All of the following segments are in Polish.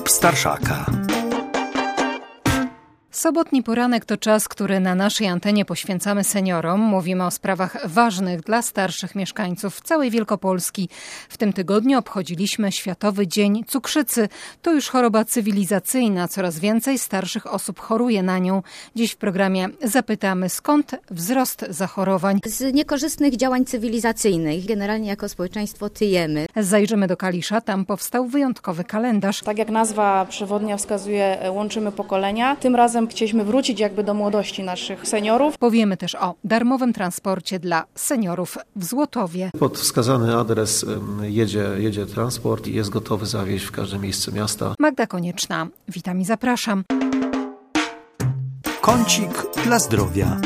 Głos Starszaka. Sobotni poranek to czas, który na naszej antenie poświęcamy seniorom. Mówimy o sprawach ważnych dla starszych mieszkańców całej Wielkopolski. W tym tygodniu obchodziliśmy Światowy Dzień Cukrzycy. To już choroba cywilizacyjna. Coraz więcej starszych osób choruje na nią. Dziś w programie zapytamy, skąd wzrost zachorowań. Z niekorzystnych działań cywilizacyjnych. Generalnie jako społeczeństwo tyjemy. Zajrzymy do Kalisza. Tam powstał wyjątkowy kalendarz. Tak jak nazwa przewodnia wskazuje, łączymy pokolenia. Tym razem chcieliśmy wrócić jakby do młodości naszych seniorów. Powiemy też o darmowym transporcie dla seniorów w Złotowie. Pod wskazany adres jedzie transport i jest gotowy zawieźć w każde miejsce miasta. Magda Konieczna. Witam i zapraszam. Kącik dla zdrowia.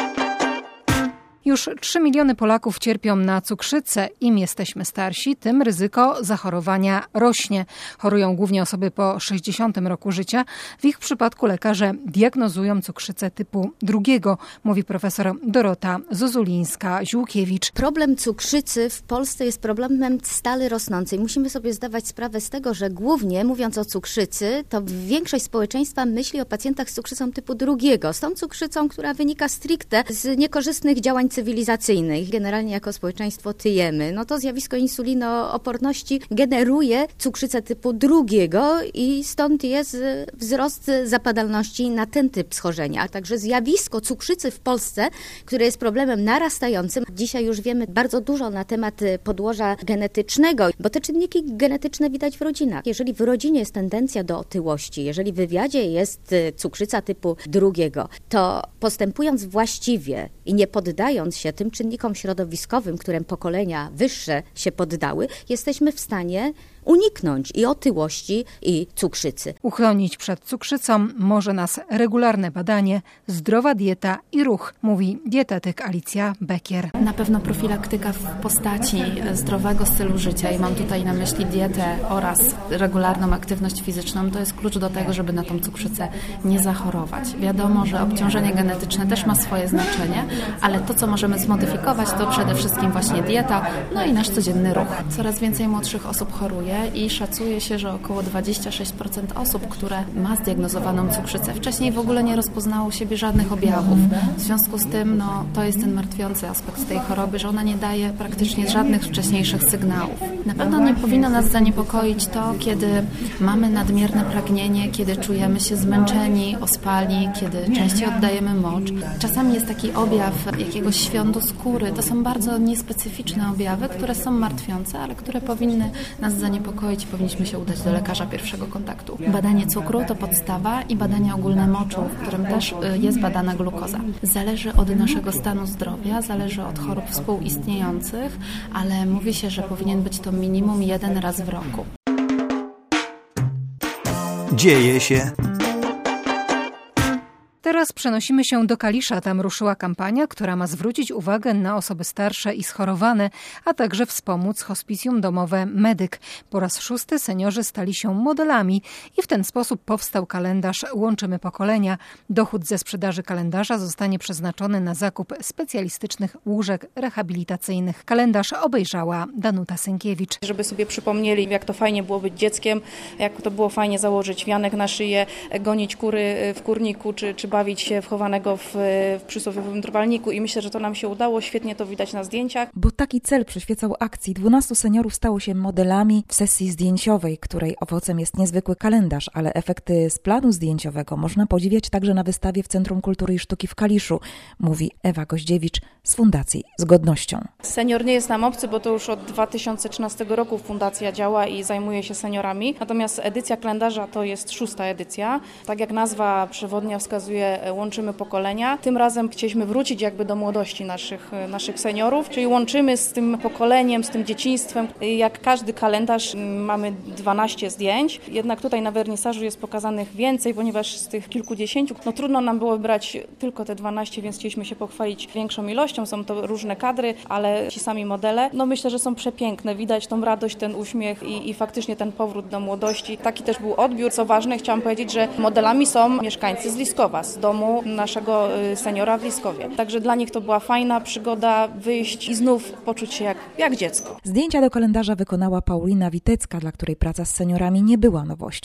Już 3 miliony Polaków cierpią na cukrzycę. Im jesteśmy starsi, tym ryzyko zachorowania rośnie. Chorują głównie osoby po 60 roku życia. W ich przypadku lekarze diagnozują cukrzycę typu 2, mówi profesor Dorota Zozulińska-Ziłkiewicz. Problem cukrzycy w Polsce jest problemem stale rosnącym. Musimy sobie zdawać sprawę z tego, że głównie mówiąc o cukrzycy, to większość społeczeństwa myśli o pacjentach z cukrzycą typu 2. Z tą cukrzycą, która wynika stricte z niekorzystnych działań cywilizacyjnych. Generalnie jako społeczeństwo tyjemy. No to zjawisko insulinooporności generuje cukrzycę typu 2 i stąd jest wzrost zapadalności na ten typ schorzenia. Także zjawisko cukrzycy w Polsce, które jest problemem narastającym. Dzisiaj już wiemy bardzo dużo na temat podłoża genetycznego, bo te czynniki genetyczne widać w rodzinach. Jeżeli w rodzinie jest tendencja do otyłości, jeżeli w wywiadzie jest cukrzyca typu 2, to postępując właściwie i nie poddając się tym czynnikom środowiskowym, którym pokolenia wyższe się poddały, jesteśmy w stanie uniknąć i otyłości, i cukrzycy. Uchronić przed cukrzycą może nas regularne badanie, zdrowa dieta i ruch, mówi dietetyk Alicja Bekier. Na pewno profilaktyka w postaci zdrowego stylu życia i mam tutaj na myśli dietę oraz regularną aktywność fizyczną. To jest klucz do tego, żeby na tą cukrzycę nie zachorować. Wiadomo, że obciążenie genetyczne też ma swoje znaczenie, ale to, co możemy zmodyfikować, to przede wszystkim właśnie dieta, no i nasz codzienny ruch. Coraz więcej młodszych osób choruje i szacuje się, że około 26% osób, które ma zdiagnozowaną cukrzycę, wcześniej w ogóle nie rozpoznało u siebie żadnych objawów. W związku z tym to jest ten martwiący aspekt tej choroby, że ona nie daje praktycznie żadnych wcześniejszych sygnałów. Na pewno nie powinno nas zaniepokoić to, kiedy mamy nadmierne pragnienie, kiedy czujemy się zmęczeni, ospali, kiedy częściej oddajemy mocz. Czasami jest taki objaw jakiegoś świądu skóry. To są bardzo niespecyficzne objawy, które są martwiące, ale które powinny nas zaniepokoić i powinniśmy się udać do lekarza pierwszego kontaktu. Badanie cukru to podstawa i badanie ogólne moczu, w którym też jest badana glukoza. Zależy od naszego stanu zdrowia, zależy od chorób współistniejących, ale mówi się, że powinien być to minimum 1 raz w roku. Dzieje się. Teraz przenosimy się do Kalisza. Tam ruszyła kampania, która ma zwrócić uwagę na osoby starsze i schorowane, a także wspomóc hospicjum domowe Medyk. Po raz 6 seniorzy stali się modelami i w ten sposób powstał kalendarz Łączymy Pokolenia. Dochód ze sprzedaży kalendarza zostanie przeznaczony na zakup specjalistycznych łóżek rehabilitacyjnych. Kalendarz obejrzała Danuta Sękiewicz. Żeby sobie przypomnieli, jak to fajnie było być dzieckiem, jak to było fajnie założyć wianek na szyję, gonić kury w kurniku, czy bawić się wchowanego w przysłowiowym drwalniku i myślę, że to nam się udało, świetnie to widać na zdjęciach. Bo taki cel przyświecał akcji. 12 seniorów stało się modelami w sesji zdjęciowej, której owocem jest niezwykły kalendarz, ale efekty z planu zdjęciowego można podziwiać także na wystawie w Centrum Kultury i Sztuki w Kaliszu, mówi Ewa Goździewicz z Fundacji Z Godnością. Senior nie jest nam obcy, bo to już od 2013 roku fundacja działa i zajmuje się seniorami, natomiast edycja kalendarza to jest 6. edycja. Tak jak nazwa przewodnia wskazuje, łączymy pokolenia. Tym razem chcieliśmy wrócić jakby do młodości naszych seniorów, czyli łączymy z tym pokoleniem, z tym dzieciństwem. Jak każdy kalendarz mamy 12 zdjęć, jednak tutaj na wernisażu jest pokazanych więcej, ponieważ z tych kilkudziesięciu, trudno nam było wybrać tylko te 12, więc chcieliśmy się pochwalić większą ilością. Są to różne kadry, ale ci sami modele, myślę, że są przepiękne. Widać tą radość, ten uśmiech i faktycznie ten powrót do młodości. Taki też był odbiór. Co ważne, chciałam powiedzieć, że modelami są mieszkańcy z Liskowa, z domu naszego seniora w Liskowie. Także dla nich to była fajna przygoda, wyjść i znów poczuć się jak dziecko. Zdjęcia do kalendarza wykonała Paulina Witecka, dla której praca z seniorami nie była nowością.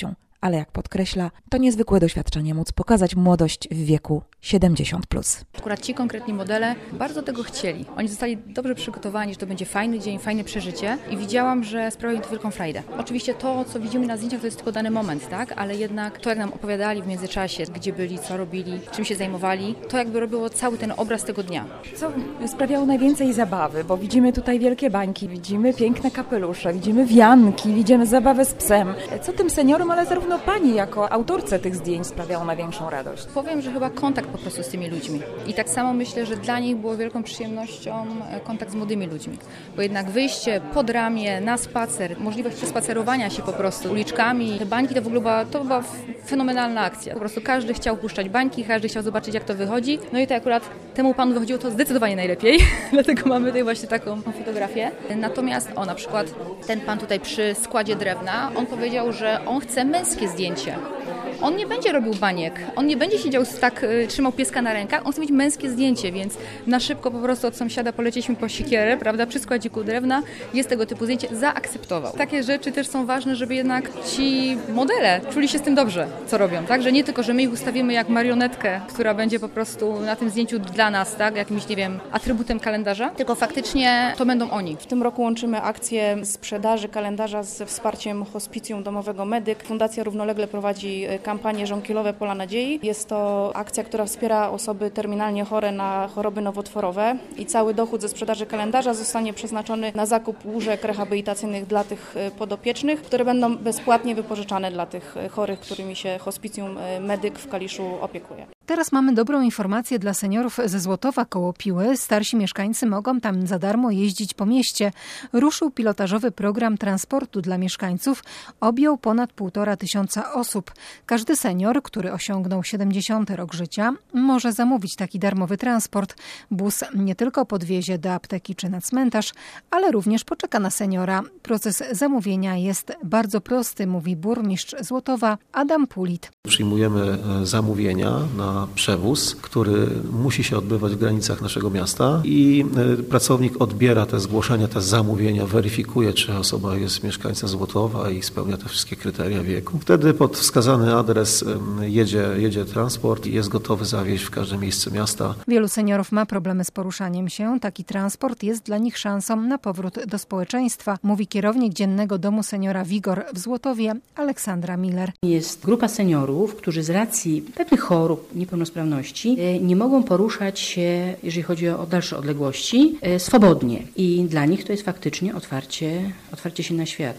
ale jak podkreśla, to niezwykłe doświadczenie móc pokazać młodość w wieku 70+. Akurat ci konkretni modele bardzo tego chcieli. Oni zostali dobrze przygotowani, że to będzie fajny dzień, fajne przeżycie i widziałam, że sprawia im to wielką frajdę. Oczywiście to, co widzimy na zdjęciach, to jest tylko dany moment, tak? Ale jednak to, jak nam opowiadali w międzyczasie, gdzie byli, co robili, czym się zajmowali, to jakby robiło cały ten obraz tego dnia. Co sprawiało najwięcej zabawy, bo widzimy tutaj wielkie bańki, widzimy piękne kapelusze, widzimy wianki, widzimy zabawę z psem. Co tym seniorom, ale zarówno pani jako autorce tych zdjęć sprawiało największą radość? Powiem, że chyba kontakt po prostu z tymi ludźmi. I tak samo myślę, że dla nich było wielką przyjemnością kontakt z młodymi ludźmi. Bo jednak wyjście pod ramię, na spacer, możliwość przespacerowania się po prostu uliczkami. Te bańki to była fenomenalna akcja. Po prostu każdy chciał puszczać bańki, każdy chciał zobaczyć, jak to wychodzi. No i to akurat temu panu wychodziło to zdecydowanie najlepiej. Dlatego mamy tutaj właśnie taką fotografię. Natomiast na przykład ten pan tutaj przy składzie drewna, on powiedział, że on chce męskie zdjęcie. On nie będzie robił baniek, on nie będzie siedział trzymał pieska na rękach, on chce mieć męskie zdjęcie, więc na szybko po prostu od sąsiada polecieliśmy po siekierę, prawda, przy składziku drewna, jest tego typu zdjęcie, zaakceptował. Takie rzeczy też są ważne, żeby jednak ci modele czuli się z tym dobrze, co robią, tak, że nie tylko, że my ich ustawimy jak marionetkę, która będzie po prostu na tym zdjęciu dla nas, tak, jakimś, nie wiem, atrybutem kalendarza, tylko faktycznie to będą oni. W tym roku łączymy akcję sprzedaży kalendarza ze wsparciem Hospicjum Domowego Medyk. Fundacja równolegle prowadzi kampanię Żonkielowe Pola Nadziei. Jest to akcja, która wspiera osoby terminalnie chore na choroby nowotworowe i cały dochód ze sprzedaży kalendarza zostanie przeznaczony na zakup łóżek rehabilitacyjnych dla tych podopiecznych, które będą bezpłatnie wypożyczane dla tych chorych, którymi się Hospicjum Medyk w Kaliszu opiekuje. Teraz mamy dobrą informację dla seniorów ze Złotowa koło Piły. Starsi mieszkańcy mogą tam za darmo jeździć po mieście. Ruszył pilotażowy program transportu dla mieszkańców. Objął ponad 1500 osób. Każdy senior, który osiągnął 70 rok życia, może zamówić taki darmowy transport. Bus nie tylko podwiezie do apteki czy na cmentarz, ale również poczeka na seniora. Proces zamówienia jest bardzo prosty, mówi burmistrz Złotowa Adam Pulit. Przyjmujemy zamówienia na przewóz, który musi się odbywać w granicach naszego miasta i pracownik odbiera te zgłoszenia, te zamówienia, weryfikuje, czy osoba jest mieszkańcem Złotowa i spełnia te wszystkie kryteria wieku. Wtedy pod wskazany adres jedzie transport i jest gotowy zawieźć w każde miejsce miasta. Wielu seniorów ma problemy z poruszaniem się. Taki transport jest dla nich szansą na powrót do społeczeństwa, mówi kierownik Dziennego Domu Seniora Wigor w Złotowie Aleksandra Miller. Jest grupa seniorów, którzy z racji pewnych chorób, niepełnosprawności nie mogą poruszać się, jeżeli chodzi o dalsze odległości, swobodnie. I dla nich to jest faktycznie otwarcie się na świat.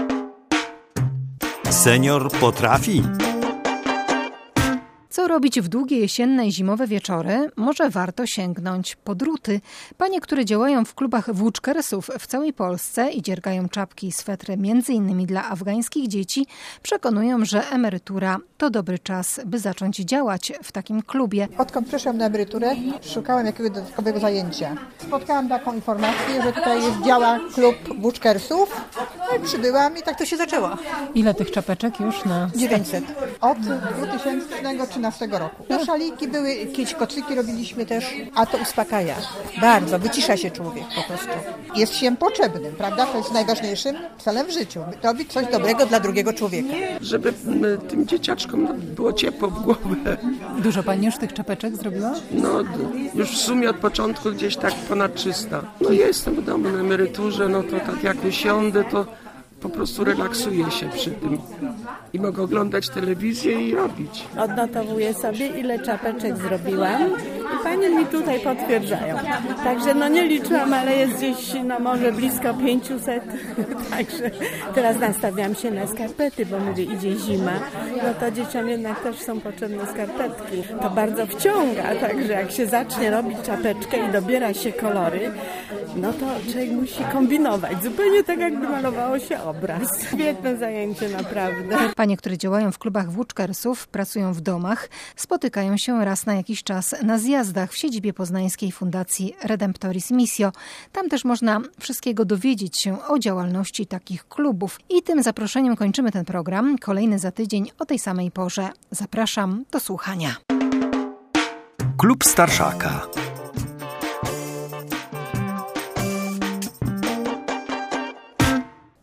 Senior potrafi. Co robić w długie jesienne i zimowe wieczory? Może warto sięgnąć po druty. Panie, które działają w klubach włóczkersów w całej Polsce i dziergają czapki i swetry m.in. dla afgańskich dzieci, przekonują, że emerytura to dobry czas, by zacząć działać w takim klubie. Odkąd przeszłam na emeryturę, szukałam jakiegoś dodatkowego zajęcia. Spotkałam taką informację, że tutaj działa klub włóczkersów. No i przybyłam i tak to się zaczęło. Ile tych czapeczek już na... 900. Od 2013 roku. No szaliki były, jakieś kocyki robiliśmy też, a to uspokaja. Bardzo, wycisza się człowiek po prostu. Jest się potrzebnym, prawda? To jest najważniejszym celem w życiu. Robić coś dobrego dla drugiego człowieka. Żeby tym dzieciaczkom było ciepło w głowę. Dużo pani już tych czapeczek zrobiła? No już w sumie od początku gdzieś tak ponad 300. No jestem w domu na emeryturze, no to tak jak usiądę, to po prostu relaksuję się przy tym i mogę oglądać telewizję i robić. Odnotowuję sobie, ile czapeczek zrobiłam i panie mi tutaj potwierdzają. Także nie liczyłam, ale jest gdzieś może blisko 500. Także teraz nastawiam się na skarpety, bo mówię, idzie zima. No to dzieciom jednak też są potrzebne skarpetki. To bardzo wciąga, także jak się zacznie robić czapeczkę i dobiera się kolory, no to człowiek musi kombinować. Zupełnie tak, jakby malowało się obraz. Świetne zajęcie, naprawdę. Panie, które działają w klubach włóczkersów, pracują w domach, spotykają się raz na jakiś czas na zjazdach w siedzibie poznańskiej Fundacji Redemptoris Missio. Tam też można wszystkiego dowiedzieć się o działalności takich klubów. I tym zaproszeniem kończymy ten program. Kolejny za tydzień o tej samej porze. Zapraszam do słuchania. Klub Starszaka.